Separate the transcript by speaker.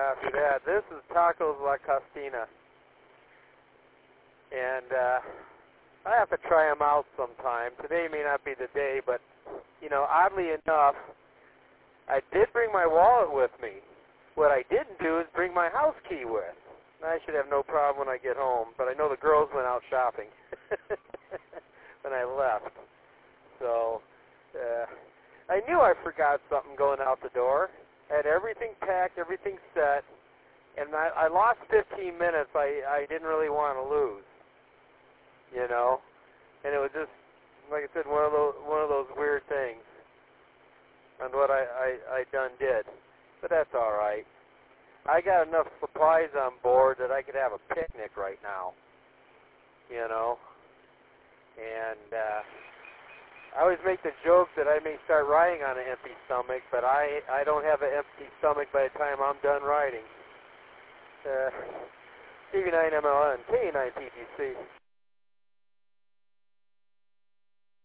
Speaker 1: after that. This is Tacos La Costina. And I have to try them out sometime. Today may not be the day, but, you know, oddly enough, I did bring my wallet with me. What I didn't do is bring my house key with. I should have no problem when I get home, but I know the girls went out shopping when I left. So I knew I forgot something going out the door. I had everything packed, everything set, and I lost 15 minutes I didn't really want to lose, you know. And it was just, like I said, one of those weird things on what I done did. But that's all right. I got enough supplies on board that I could have a picnic right now, you know. And I always make the joke that I may start riding on an empty stomach, but I don't have an empty stomach by the time I'm done riding. TV9MLN, K9PTC.